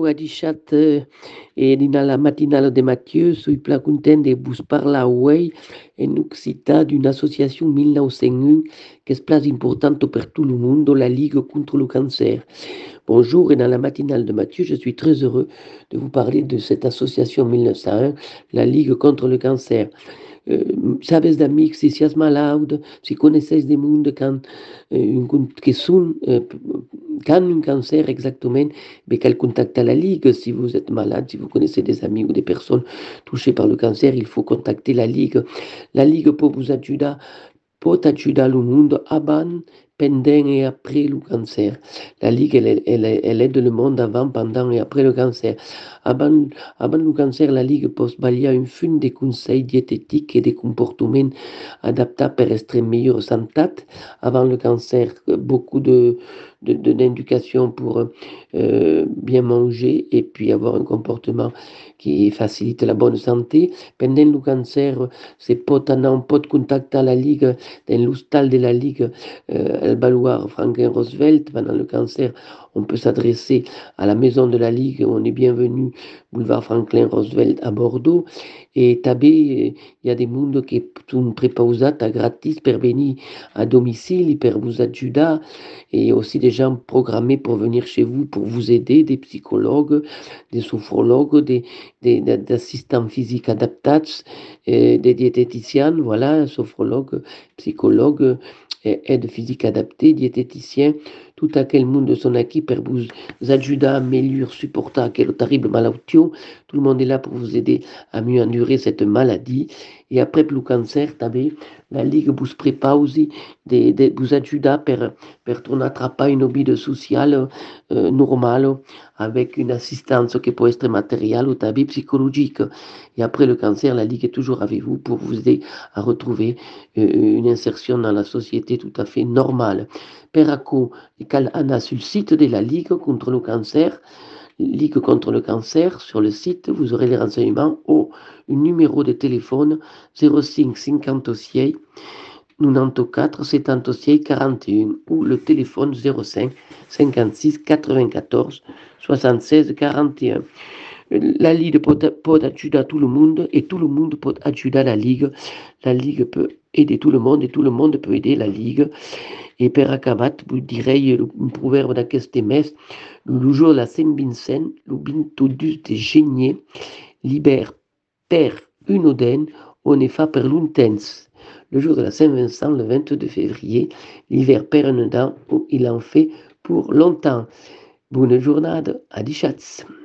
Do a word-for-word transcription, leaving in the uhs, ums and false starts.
Adichat eh, e nella mattinale de Mathieu sui pla content de vos parlar avui en occitan d'une association mille neuf cent un que es plas importante per tout le monde, la Ligue contre le cancer. Bonjour, et dans la matinale de Mathieu, je suis très heureux de vous parler de cette association mille neuf cent un, la Ligue contre le cancer. Uh, sabes d'amics, si sias malaude, si coneixes de monde can, uh, un, que són, uh, can un cancer exactement, mais cal contacter la Ligue. Si vous êtes malade, si vous connaissez des amis ou des personnes touchées par le cancer, il faut contacter la Ligue. La Ligue peut vous aider, peut aider le monde avant, pendant et après le cancer. La Ligue, elle, elle, elle aide le monde avant, pendant et après le cancer. Avant, avant le cancer, la Ligue peut balayer une fin de conseils diététiques et de comportements adaptés pour être meilleure santé. Avant le cancer, beaucoup de, de, de d'éducation pour euh, bien manger et puis avoir un comportement qui facilite la bonne santé. Pendant le cancer, c'est peut on peut contacter la Ligue, dans l'hostal de la Ligue, euh, el Baluard Franklin Roosevelt. Pendant le cancer, on peut s'adresser à la maison de la Ligue. On est bienvenu, boulevard Franklin Roosevelt à Bordeaux. Et tabé, il y a des mondes qui sont prépausés gratis pour venir à domicile, pour vous aider, et aussi des gens programmés pour venir chez vous, pour vous aider, des psychologues, des sophrologues, des, des, des assistants physiques adaptés, des diététiciens, voilà, sophrologues, psychologues, aide physique adaptée, diététicien, tout à quel monde sont acquis pour vous aider à améliorer, supporter quelle terrible maladie. Tout le monde est là pour vous aider à mieux endurer cette maladie. Et après le cancer, la Ligue vous prépare aussi, de, de vous aider pour, pour tourner attraper une vie sociale euh, normale, avec une assistance qui peut être matérielle ou psychologique. Et après le cancer, la Ligue est toujours avec vous pour vous aider à retrouver euh, une insertion dans la société tout à fait normale. Peraco, on a sur le site de la Ligue contre le cancer, Ligue contre le cancer, sur le site, vous aurez les renseignements au numéro de téléphone zéro cinq cinquante-six quatre-vingt-quatorze soixante-seize quarante et un ou le téléphone zéro cinq cinquante-six quatre-vingt-quatorze soixante-seize quarante et un. La Ligue peut, peut aider tout le monde et tout le monde peut aider la Ligue. La Ligue peut aider tout le monde et tout le monde peut aider la Ligue. Et per acabat, vous direz un proverbe d'aquest mes, le jour de la Saint-Vincent, le vingt-deux de genier, l'hiver per une oden, on est fait per l'untens. Le jour de la Saint-Vincent, le vingt-deux février, l'hiver per un dent, il en fait pour longtemps. Bonne journée, à Dichatz.